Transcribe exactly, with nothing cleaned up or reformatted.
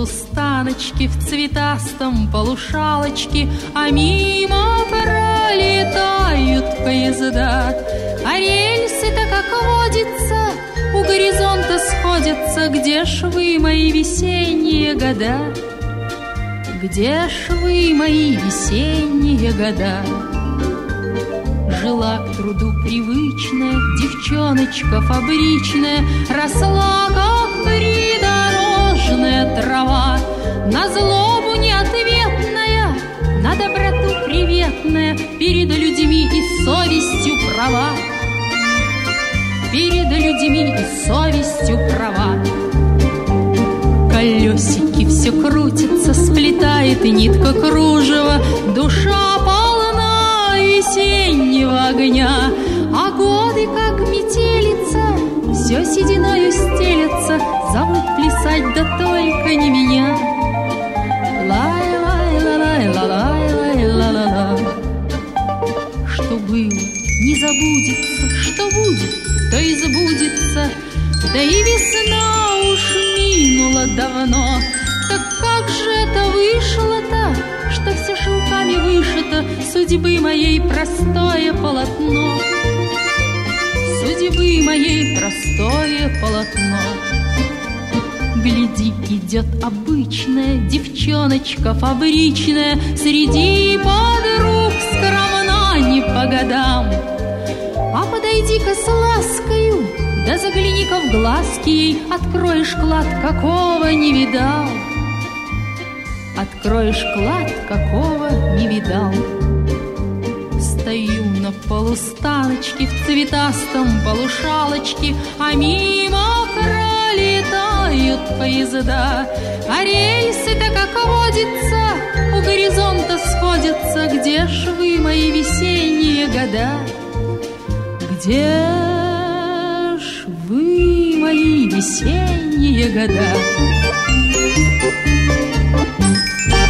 полустаночке, в цветастом полушалочке, а мимо пролетают поезда. А рельсы-то, как водится, у горизонта сходятся. Где ж вы, мои весенние года? Где ж вы, мои весенние года? Жила к труду привычная девчоночка фабричная, росла, как придорожная трава, на злобу неответная, на доброту приветная, перед людьми и совестью права, перед людьми и совестью права. Колесики все крутятся, сплетает и нитка кружева, душа полна весеннего огня, а годы, как метелица, все сединою стелятся, зовут плясать, да только не меня. Лай-лай-лай-лай-лай-лай-лай-лай. Что было, не забудется, что будет, то и забудется, да и весна уж минула давно. Так как же это вышло-то, что все шелками вышито, судьбы моей простое полотно, судьбы моей простое полотно. Гляди, идет обычная девчоночка фабричная, среди подруг скромна не по годам. А подойди-ка с ласкою, да загляни-ка в глазки ей, откроешь клад, какого не видал, откроешь клад, какого не видал. Стою на полустаночке, в цветастом полушалочке, а мимо пролетают поезда. А рельсы-то, как водится, у горизонта сходятся. Где ж вы, мои весенние года? Где ж вы, мои весенние года?